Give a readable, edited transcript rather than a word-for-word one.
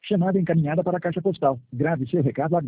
Chamada encaminhada para a caixa postal. Grave seu recado agora.